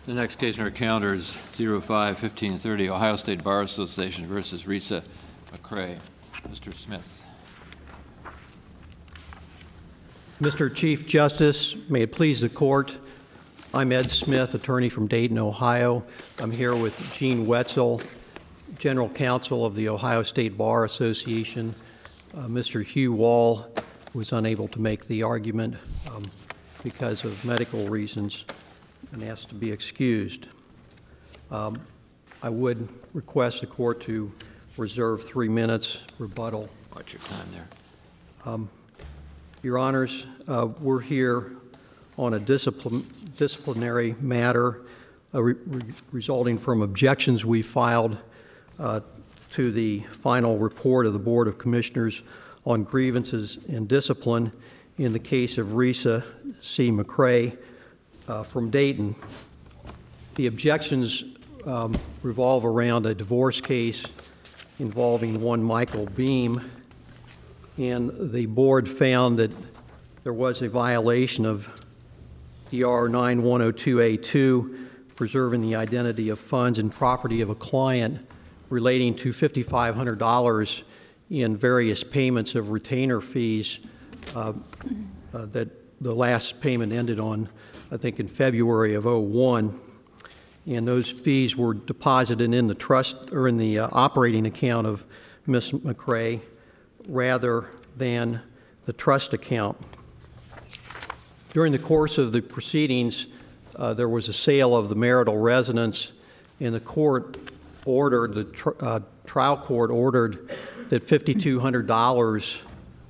The next case on our calendar is 05-1530, Ohio State Bar Association versus Risa McCray. Mr. Smith. Mr. Chief Justice, may it please the court, I'm Ed Smith, attorney from Dayton, Ohio. I'm here with Gene Wetzel, General Counsel of the Ohio State Bar Association. Mr. Hugh Wall was unable to make the argument because of medical reasons and asked to be excused. I would request the court to reserve 3 minutes rebuttal. Watch your time there. Your Honors, we're here on a disciplinary matter resulting from objections we filed to the final report of the Board of Commissioners on grievances and discipline in the case of Risa C. McCray from Dayton. The objections revolve around a divorce case involving one Michael Beam, and the board found that there was a violation of DR 9102A2, preserving the identity of funds and property of a client relating to $5,500 in various payments of retainer fees that the last payment ended on, I think, in February of '01. And those fees were deposited in the trust or in the operating account of Ms. McCray rather than the trust account. During the course of the proceedings, there was a sale of the marital residence, and the court ordered, the trial court ordered that $5,200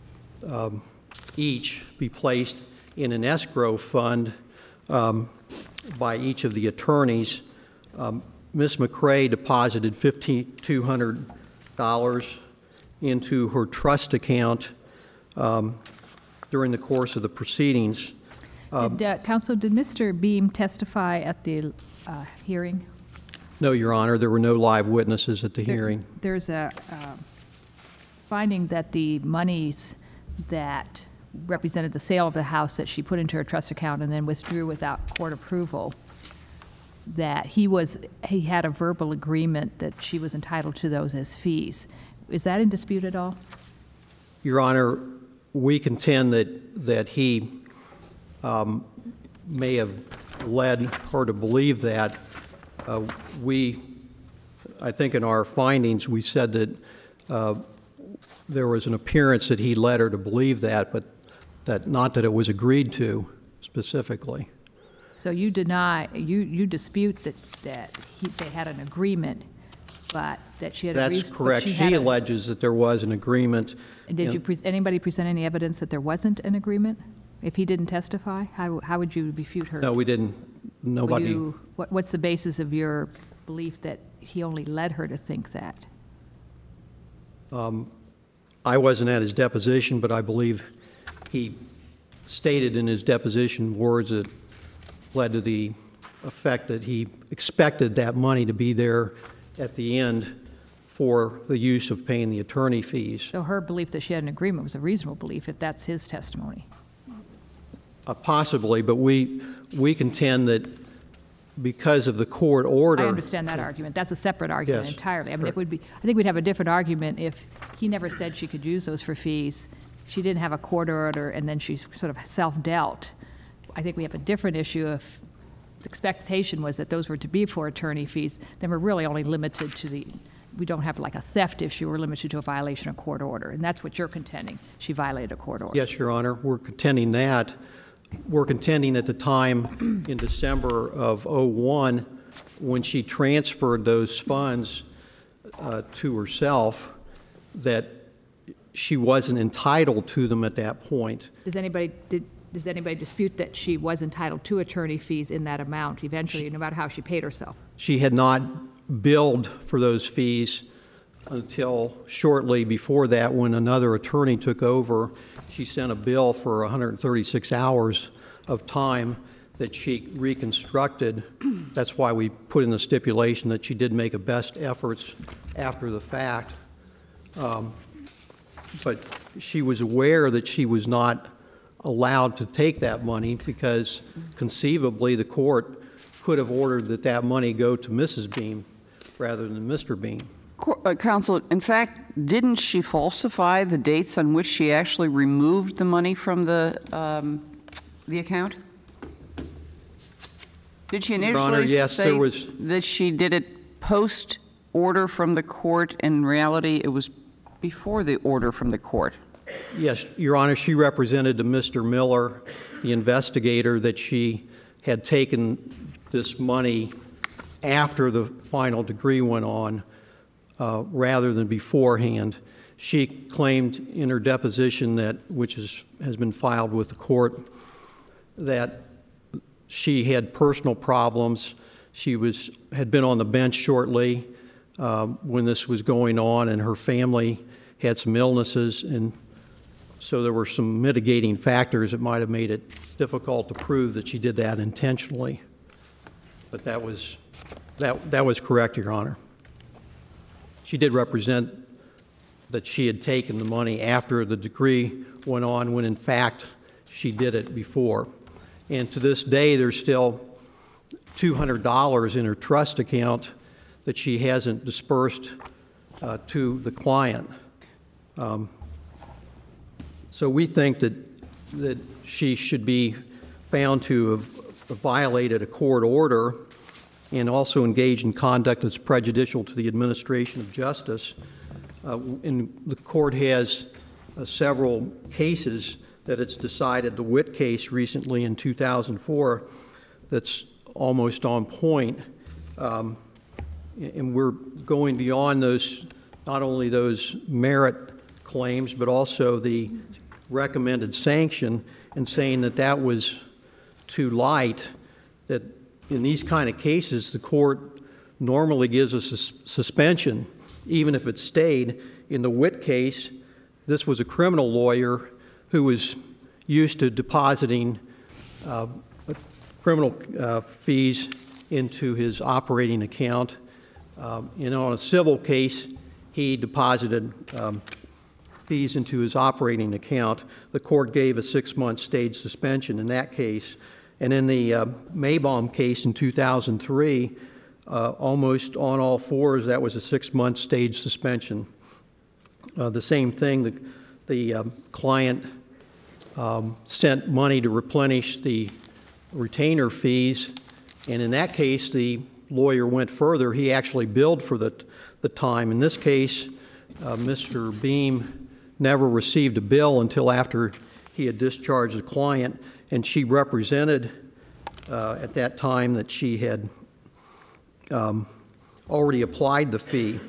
each be placed in an escrow fund by each of the attorneys. Ms. McCray deposited $5,200 into her trust account during the course of the proceedings. Counsel, did Mr. Beam testify at the hearing? No, Your Honor. There were no live witnesses at the hearing. There's a finding that the monies that represented the sale of the house that she put into her trust account and then withdrew without court approval, that he had a verbal agreement that she was entitled to those as fees. Is that in dispute at all? Your Honor, we contend that he may have led her to believe that. I think in our findings we said that there was an appearance that he led her to believe that, but not that it was agreed to specifically. So you deny, you dispute that they had an agreement, but that she had a reason. That's correct. She alleges that there was an agreement. And did anybody present any evidence that there wasn't an agreement? If he didn't testify, how would you refute her? No, we didn't. Nobody. What's the basis of your belief that he only led her to think that? I wasn't at his deposition, but I believe he stated in his deposition words that led to the effect that he expected that money to be there at the end for the use of paying the attorney fees. So her belief that she had an agreement was a reasonable belief, if that's his testimony? Possibly, but we contend that because of the court order. I understand that argument. That's a separate argument. Yes, entirely. I mean, correct. I think we'd have a different argument if he never said she could use those for fees. She didn't have a court order, and then she sort of self-dealt. I think we have a different issue if the expectation was that those were to be for attorney fees. Then we're really only limited to we don't have like a theft issue. We're limited to a violation of court order, and that's what you're contending. She violated a court order. Yes, Your Honor. We're contending that. We're contending at the time in December of '01 when she transferred those funds to herself that she wasn't entitled to them at that point. Does anybody dispute that she was entitled to attorney fees in that amount eventually, no matter how she paid herself? She had not billed for those fees until shortly before that when another attorney took over. She sent a bill for 136 hours of time that she reconstructed. That's why we put in the stipulation that she did make a best efforts after the fact. But she was aware that she was not allowed to take that money because conceivably the court could have ordered that that money go to Mrs. Beam rather than Mr. Beam. Counsel, in fact, didn't she falsify the dates on which she actually removed the money from the account? Did she Your Honor, initially yes, say there was. that she did it post order from the court? In reality, it was before the order from the court. Yes, Your Honor, she represented to Mr. Miller, the investigator, that she had taken this money after the final degree went on rather than beforehand. She claimed in her deposition that, which has been filed with the court, that she had personal problems. She had been on the bench shortly when this was going on, and her family had some illnesses, and so there were some mitigating factors that might have made it difficult to prove that she did that intentionally. But that was correct, Your Honor. She did represent that she had taken the money after the degree went on, when in fact she did it before. And to this day, there's still $200 in her trust account that she hasn't dispersed to the client. So we think that she should be found to have violated a court order and also engaged in conduct that's prejudicial to the administration of justice. And the court has several cases that it's decided. The Witt case recently in 2004 that's almost on point. And we're going beyond those, not only those merit claims, but also the recommended sanction, and saying that that was too light, that in these kind of cases, the court normally gives us a suspension, even if it stayed. In the Witt case, this was a criminal lawyer who was used to depositing criminal fees into his operating account. And on a civil case, he deposited fees into his operating account. The court gave a 6-month stage suspension in that case. And in the Maybaum case in 2003, almost on all fours, that was a 6-month stage suspension. The same thing, the client sent money to replenish the retainer fees, and in that case, the lawyer went further. He actually billed for the time. In this case, Mr. Beam never received a bill until after he had discharged the client, and she represented at that time that she had already applied the fee.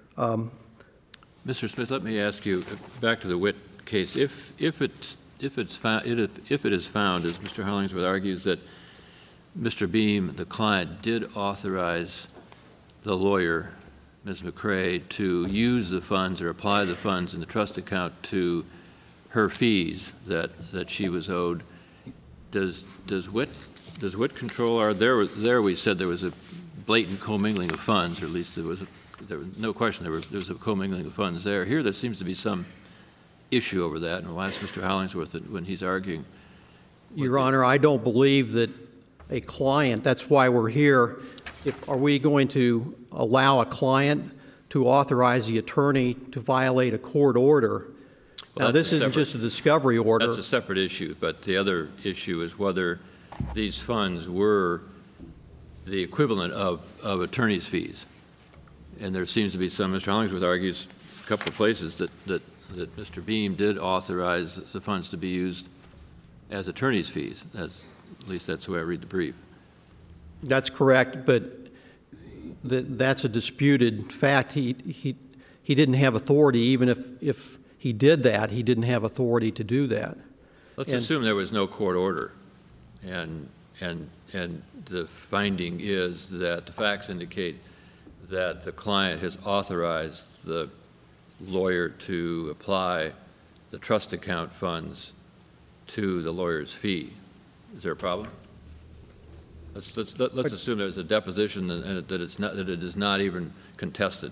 Mr. Smith, let me ask you, back to the Witt case, if it is found, as Mr. Hollingsworth argues, that Mr. Beam, the client, did authorize the lawyer, Ms. McCrae, to use the funds or apply the funds in the trust account to her fees that she was owed, does Witt control, or there we said there was a blatant commingling of funds, or at least there was no question there was a commingling of funds there. Here there seems to be some issue over that, and we'll ask Mr. Hollingsworth when he's arguing. Your Honor, I don't believe that a client, that's why we're here. Are we going to allow a client to authorize the attorney to violate a court order? Now, this isn't just a discovery order. That's a separate issue, but the other issue is whether these funds were the equivalent of attorney's fees. And there seems to be some, Mr. Hollingsworth argues a couple of places that Mr. Beam did authorize the funds to be used as attorney's fees. At least that's the way I read the brief. That's correct, but that's a disputed fact. He didn't have authority, even if he did that, he didn't have authority to do that. Let's assume there was no court order, and the finding is that the facts indicate that the client has authorized the lawyer to apply the trust account funds to the lawyer's fee. Is there a problem? Let's assume there's a deposition and that it is not even contested.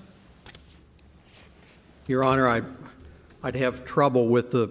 Your Honor, I'd have trouble with the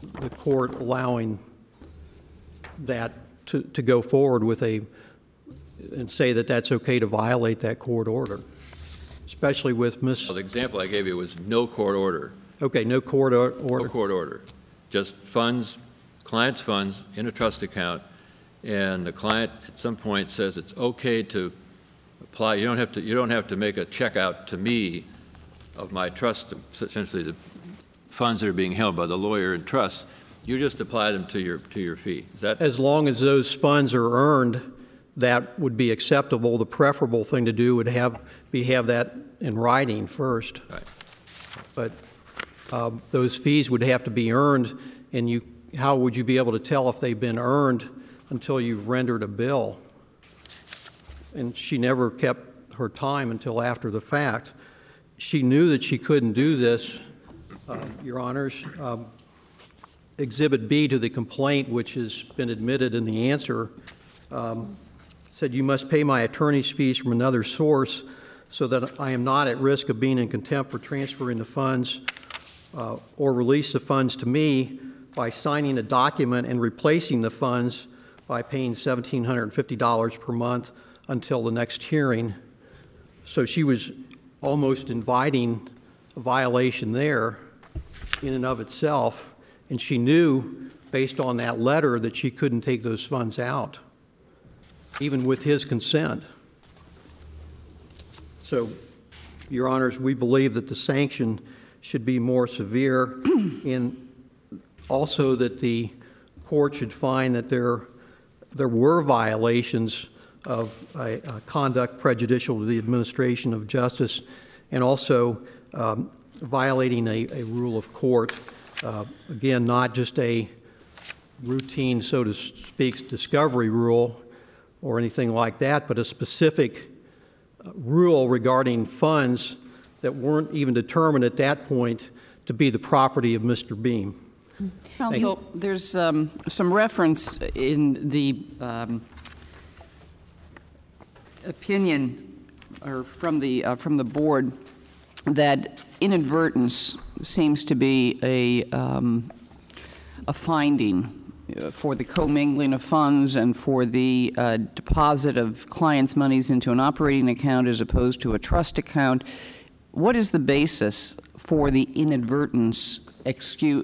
court allowing that to go forward with a and say that that's okay to violate that court order, especially with Well, the example I gave you was no court order. Okay, no court order. No court order. Just funds, client's funds in a trust account, and the client at some point says it's okay to apply. You don't have to make a check out to me of my trust, essentially the funds that are being held by the lawyer in trust. You just apply them to your fee. Is that? As long as those funds are earned, that would be acceptable. The preferable thing to do would have that in writing first. Right. But those fees would have to be earned, and how would you be able to tell if they've been earned until you've rendered a bill? And she never kept her time until after the fact. She knew that she couldn't do this, Your Honors. Exhibit B to the complaint, which has been admitted in the answer, said, "You must pay my attorney's fees from another source so that I am not at risk of being in contempt for transferring the funds or release the funds to me by signing a document and replacing the funds by paying $1,750 per month until the next hearing." So she was almost inviting a violation there in and of itself, and she knew based on that letter that she couldn't take those funds out, even with his consent. So, Your Honors, we believe that the sanction should be more severe, and also that the court should find that there were violations of conduct prejudicial to the administration of justice, and also violating a rule of court. Again, not just a routine, so to speak, discovery rule or anything like that, but a specific rule regarding funds that weren't even determined at that point to be the property of Mr. Beam. Counsel, there's some reference in the opinion or from the board that inadvertence seems to be a finding for the commingling of funds and for the deposit of clients' monies into an operating account as opposed to a trust account. What is the basis for the inadvertence excuse?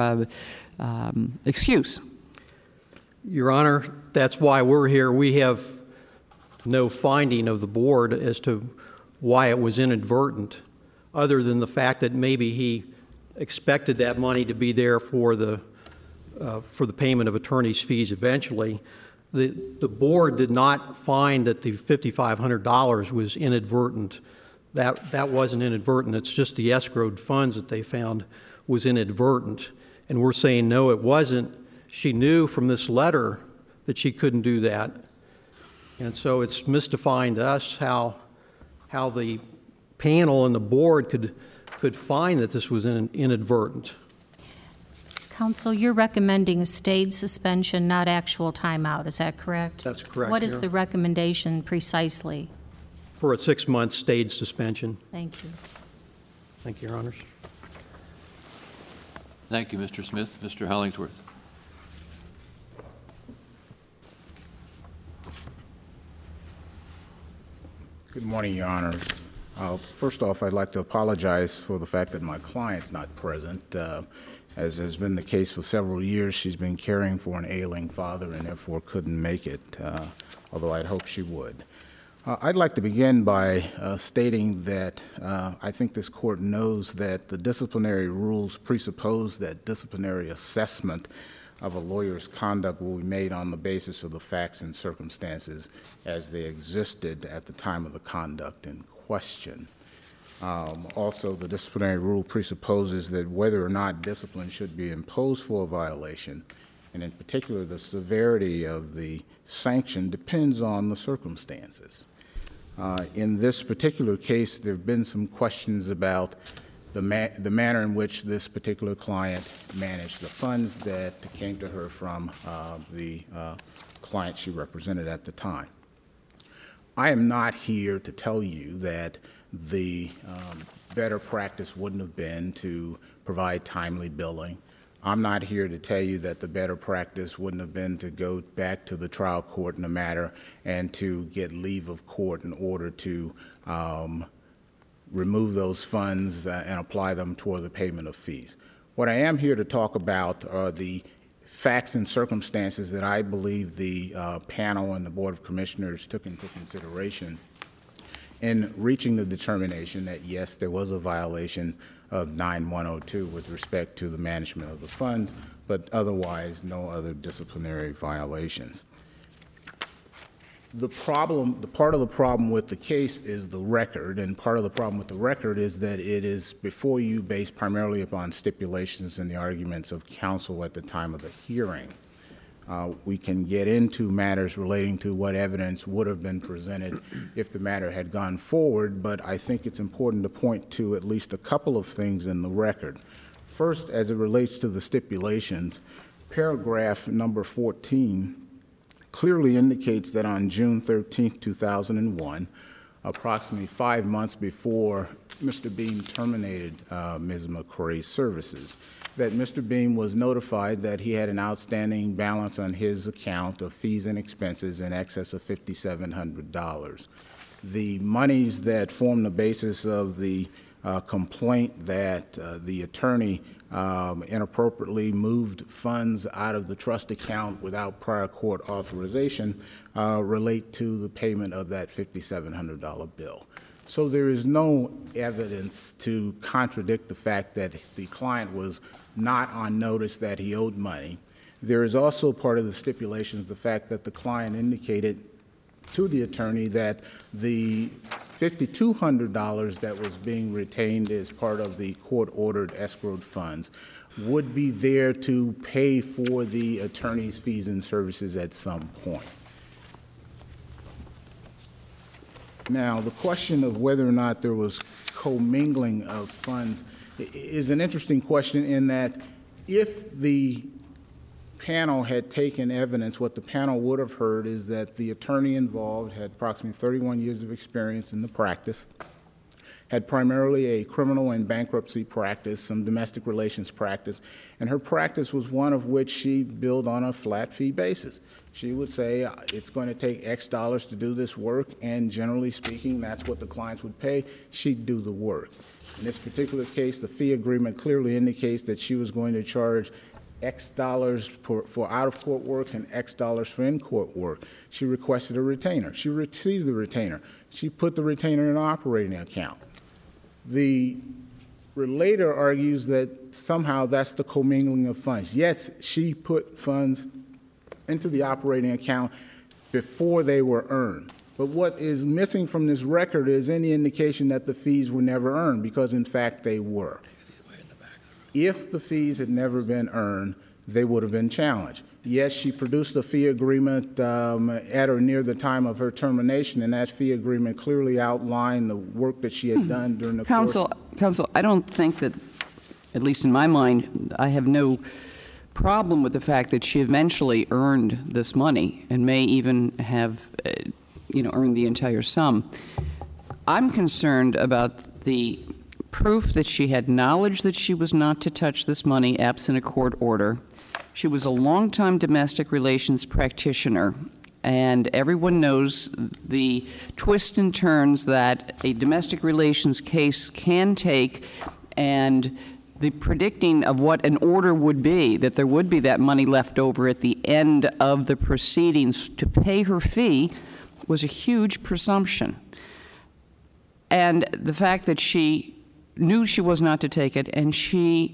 Your Honor, that's why we're here. We have no finding of the board as to why it was inadvertent, other than the fact that maybe he expected that money to be there for the payment of attorney's fees eventually. The board did not find that the $5,500 was inadvertent. That wasn't inadvertent. It's just the escrowed funds that they found was inadvertent. And we're saying, no, it wasn't. She knew from this letter that she couldn't do that. And so it's mystifying to us how the panel and the board could find that this was inadvertent. Counsel, you're recommending a stayed suspension, not actual timeout. Is that correct? That's correct. What is the recommendation precisely? For a 6-month stayed suspension. Thank you. Thank you, Your Honors. Thank you, Mr. Smith. Mr. Hollingsworth. Good morning, Your Honors. First off, I'd like to apologize for the fact that my client's not present. As has been the case for several years, she's been caring for an ailing father and therefore couldn't make it, although I'd hoped she would. I'd like to begin by stating that I think this court knows that the disciplinary rules presuppose that disciplinary assessment of a lawyer's conduct will be made on the basis of the facts and circumstances as they existed at the time of the conduct in question. Also, the disciplinary rule presupposes that whether or not discipline should be imposed for a violation, and in particular the severity of the sanction, depends on the circumstances. In this particular case, there have been some questions about the manner in which this particular client managed the funds that came to her from the client she represented at the time. I am not here to tell you that the better practice wouldn't have been to provide timely billing, I'm not here to tell you that the better practice wouldn't have been to go back to the trial court in the matter and to get leave of court in order to remove those funds and apply them toward the payment of fees. What I am here to talk about are the facts and circumstances that I believe the panel and the Board of Commissioners took into consideration in reaching the determination that, yes, there was a violation of 9102 with respect to the management of the funds, but otherwise no other disciplinary violations. The part of the problem with the case is the record, and part of the problem with the record is that it is before you based primarily upon stipulations and the arguments of counsel at the time of the hearing. We can get into matters relating to what evidence would have been presented if the matter had gone forward, but I think it's important to point to at least a couple of things in the record. First, as it relates to the stipulations, paragraph number 14 clearly indicates that on June 13, 2001, approximately 5 months before Mr. Beam terminated Ms. McCrae's services, that Mr. Beam was notified that he had an outstanding balance on his account of fees and expenses in excess of $5,700. The monies that form the basis of the complaint that the attorney inappropriately moved funds out of the trust account without prior court authorization relate to the payment of that $5,700 bill. So there is no evidence to contradict the fact that the client was not on notice that he owed money. There is also part of the stipulations the fact that the client indicated to the attorney that the $5,200 that was being retained as part of the court-ordered escrowed funds would be there to pay for the attorney's fees and services at some point. Now, the question of whether or not there was commingling of funds is an interesting question in that if the panel had taken evidence, what the panel would have heard is that the attorney involved had approximately 31 years of experience in the practice, had primarily a criminal and bankruptcy practice, some domestic relations practice, and her practice was one of which she billed on a flat fee basis. She would say, it's going to take X dollars to do this work, and generally speaking, that's what the clients would pay. She'd do the work. In this particular case, the fee agreement clearly indicates that she was going to charge X dollars for out-of-court work and X dollars for in-court work. She requested a retainer. She received the retainer. She put the retainer in an operating account. The relator argues that somehow that's the commingling of funds. Yes, she put funds into the operating account before they were earned. But what is missing from this record is any indication that the fees were never earned, because in fact they were. If the fees had never been earned, they would have been challenged. Yes, she produced a fee agreement at or near the time of her termination, and that fee agreement clearly outlined the work that she had done during the course. Counsel, I don't think that, at least in my mind, I have no problem with the fact that she eventually earned this money and may even have, earned the entire sum. I'm concerned about the proof that she had knowledge that she was not to touch this money absent a court order. She was a longtime domestic relations practitioner, and everyone knows the twists and turns that a domestic relations case can take, and the predicting of what an order would be, that there would be that money left over at the end of the proceedings to pay her fee, was a huge presumption. And the fact that she knew she was not to take it, and she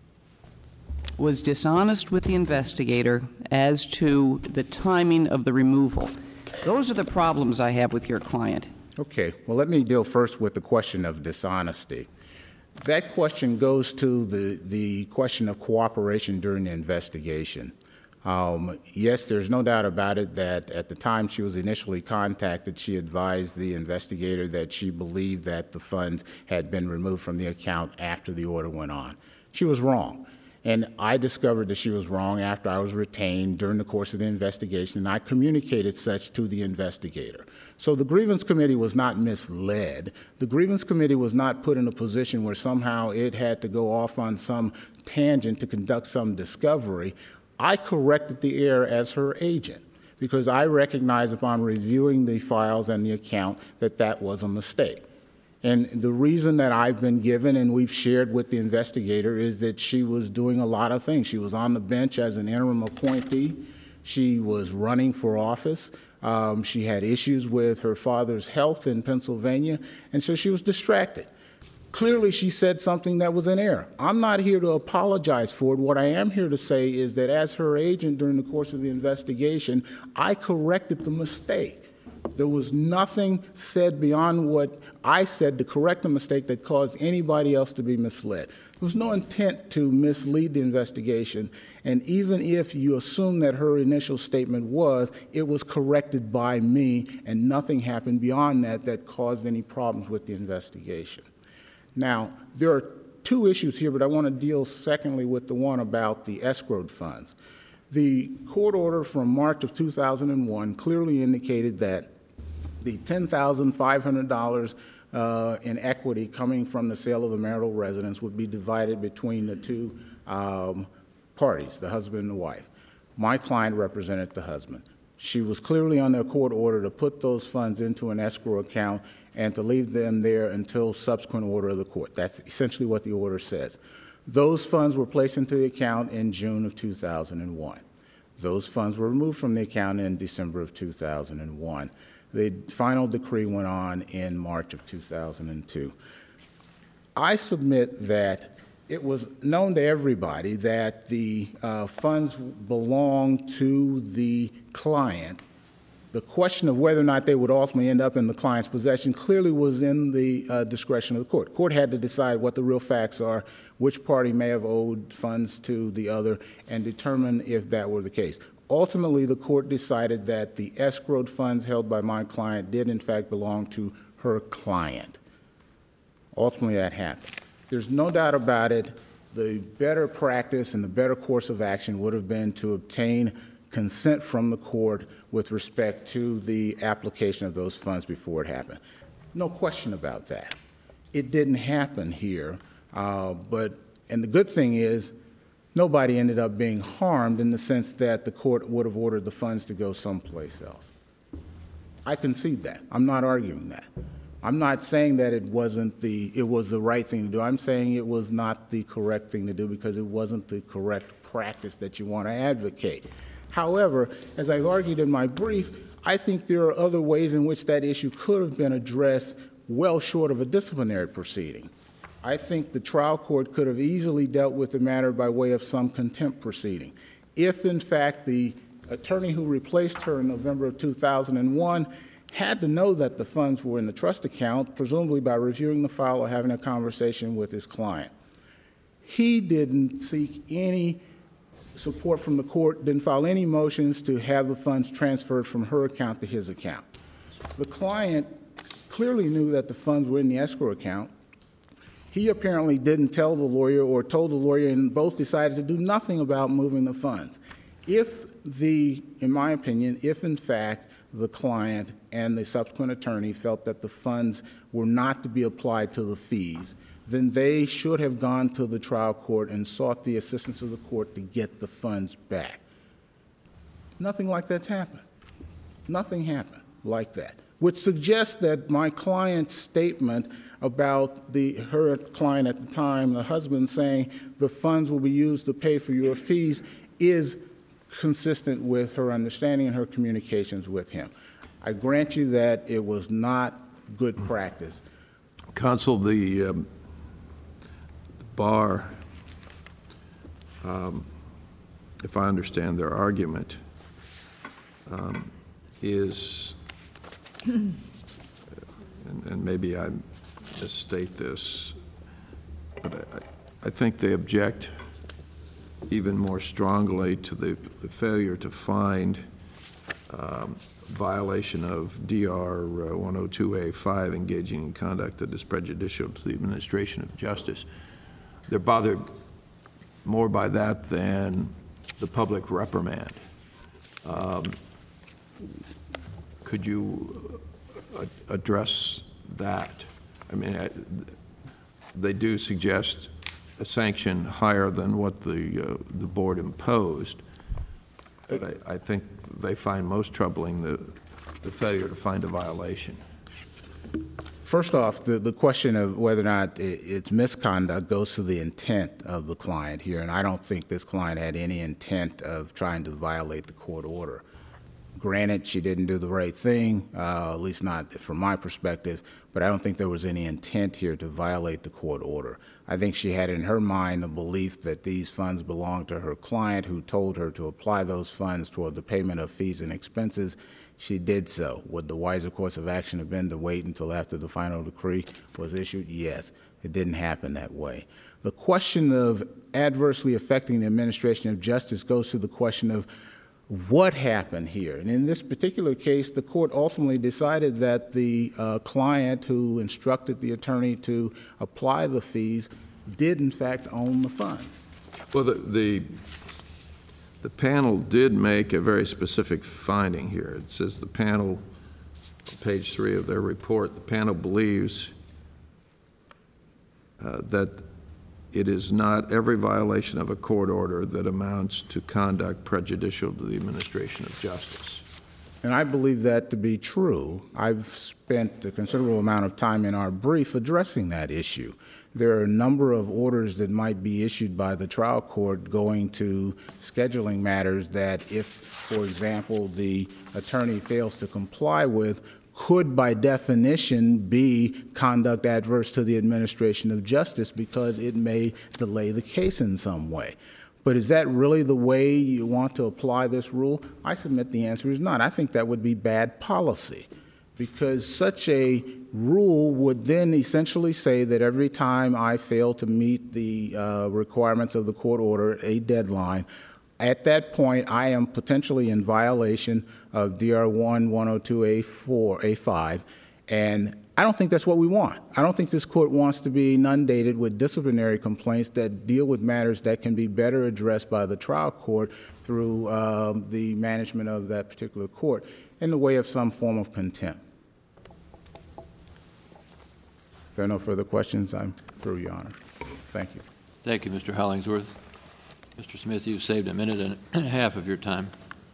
was dishonest with the investigator as to the timing of the removal. Those are the problems I have with your client. Okay, well, let me deal first with the question of dishonesty. That question goes to the question of cooperation during the investigation. Yes, there's no doubt about it that at the time she was initially contacted, she advised the investigator that she believed that the funds had been removed from the account after the order went on. She was wrong. And I discovered that she was wrong after I was retained during the course of the investigation, and I communicated such to the investigator. So the grievance committee was not misled. The grievance committee was not put in a position where somehow it had to go off on some tangent to conduct some discovery. I corrected the error as her agent because I recognized upon reviewing the files and the account that that was a mistake. And the reason that I've been given and we've shared with the investigator is that she was doing a lot of things. She was on the bench as an interim appointee. She was running for office. She had issues with her father's health in Pennsylvania, and so she was distracted. Clearly, she said something that was in error. I'm not here to apologize for it. What I am here to say is that as her agent during the course of the investigation, I corrected the mistake. There was nothing said beyond what I said to correct the mistake that caused anybody else to be misled. There was no intent to mislead the investigation, and even if you assume that her initial statement was, it was corrected by me, and nothing happened beyond that that caused any problems with the investigation. Now, there are two issues here, but I want to deal secondly with the one about the escrowed funds. The court order from March of 2001 clearly indicated that the $10,500 in equity coming from the sale of the marital residence would be divided between the two parties, the husband and the wife. My client represented the husband. She was clearly under a court order to put those funds into an escrow account and to leave them there until subsequent order of the court. That's essentially what the order says. Those funds were placed into the account in June of 2001. Those funds were removed from the account in December of 2001. The final decree went on in March of 2002. I submit that it was known to everybody that the funds belonged to the client. The question of whether or not they would ultimately end up in the client's possession clearly was in the discretion of the court. The court had to decide what the real facts are, which party may have owed funds to the other, and determine if that were the case. Ultimately, the court decided that the escrowed funds held by my client did, in fact, belong to her client. Ultimately, that happened. There's no doubt about it. The better practice and the better course of action would have been to obtain consent from the court with respect to the application of those funds before it happened. No question about that. It didn't happen here, and the good thing is, nobody ended up being harmed in the sense that the court would have ordered the funds to go someplace else. I concede that. I'm not arguing that. I'm not saying that it was the right thing to do. I'm saying it was not the correct thing to do because it wasn't the correct practice that you want to advocate. However, as I've argued in my brief, I think there are other ways in which that issue could have been addressed well short of a disciplinary proceeding. I think the trial court could have easily dealt with the matter by way of some contempt proceeding. If, in fact, the attorney who replaced her in November of 2001 had to know that the funds were in the trust account, presumably by reviewing the file or having a conversation with his client. He didn't seek any support from the court, didn't file any motions to have the funds transferred from her account to his account. The client clearly knew that the funds were in the escrow account. He apparently didn't tell the lawyer or told the lawyer, and both decided to do nothing about moving the funds. In my opinion, if in fact the client and the subsequent attorney felt that the funds were not to be applied to the fees, then they should have gone to the trial court and sought the assistance of the court to get the funds back. Nothing like that's happened. Nothing happened like that, which suggests that my client's statement about her client at the time, the husband, saying the funds will be used to pay for your fees is consistent with her understanding and her communications with him. I grant you that it was not good practice. Counsel, the bar, if I understand their argument, is, and maybe I misstate this, but I think they object even more strongly to the failure to find violation of DR 102A5, engaging in conduct that is prejudicial to the administration of justice. They're bothered more by that than the public reprimand. Could you address that? I mean, they do suggest a sanction higher than what the board imposed, but I think they find most troubling the failure to find a violation. First off, the question of whether or not it's misconduct goes to the intent of the client here, and I don't think this client had any intent of trying to violate the court order. Granted, she didn't do the right thing, at least not from my perspective, but I don't think there was any intent here to violate the court order. I think she had in her mind a belief that these funds belonged to her client, who told her to apply those funds toward the payment of fees and expenses. She did so. Would the wiser course of action have been to wait until after the final decree was issued? Yes. It didn't happen that way. The question of adversely affecting the administration of justice goes to the question of what happened here. And in this particular case, the court ultimately decided that the client who instructed the attorney to apply the fees did, in fact, own the funds. Well, the panel did make a very specific finding here. It says the panel, page 3 of their report, the panel believes that it is not every violation of a court order that amounts to conduct prejudicial to the administration of justice. And I believe that to be true. I've spent a considerable amount of time in our brief addressing that issue. There are a number of orders that might be issued by the trial court going to scheduling matters that if, for example, the attorney fails to comply with, could by definition be conduct adverse to the administration of justice because it may delay the case in some way. But is that really the way you want to apply this rule? I submit the answer is not. I think that would be bad policy, because such a rule would then essentially say that every time I fail to meet the requirements of the court order, a deadline, at that point I am potentially in violation of DR1 102A5, and I don't think that's what we want. I don't think this court wants to be inundated with disciplinary complaints that deal with matters that can be better addressed by the trial court through the management of that particular court in the way of some form of contempt. If there are no further questions, I'm through, Your Honor. Thank you. Thank you, Mr. Hollingsworth. Mr. Smith, you've saved a minute and a half of your time.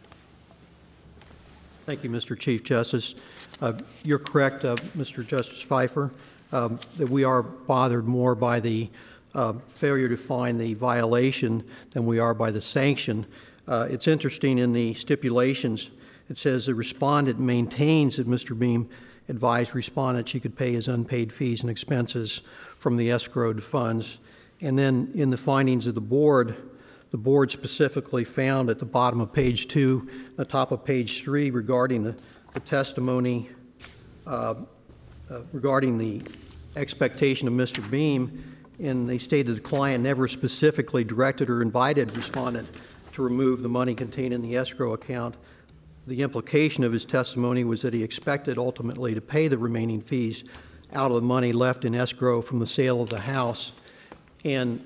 Thank you, Mr. Chief Justice. You're correct, Mr. Justice Pfeiffer, that we are bothered more by the failure to find the violation than we are by the sanction. It's interesting in the stipulations, it says the respondent maintains that Mr. Beam advised respondent she could pay his unpaid fees and expenses from the escrowed funds. And then in the findings of the board specifically found at the bottom of page 2, the top of page 3, regarding the testimony regarding the expectation of Mr. Beam, and they stated the client never specifically directed or invited respondent to remove the money contained in the escrow account. The implication of his testimony was that he expected ultimately to pay the remaining fees out of the money left in escrow from the sale of the house. And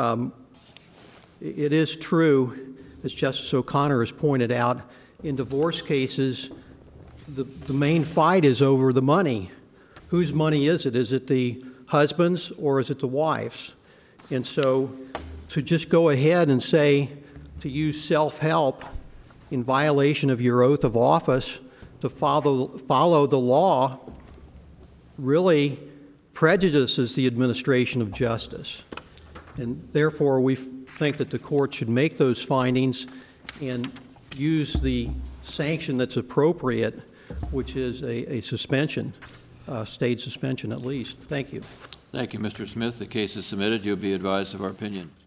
it is true, as Justice O'Connor has pointed out, in divorce cases, the main fight is over the money. Whose money is it? Is it the husband's or is it the wife's? And so to just go ahead and say, to use self-help in violation of your oath of office to follow the law really prejudices the administration of justice. And therefore, we think that the court should make those findings and use the sanction that's appropriate, which is a suspension, state suspension at least. Thank you. Thank you, Mr. Smith. The case is submitted. You'll be advised of our opinion.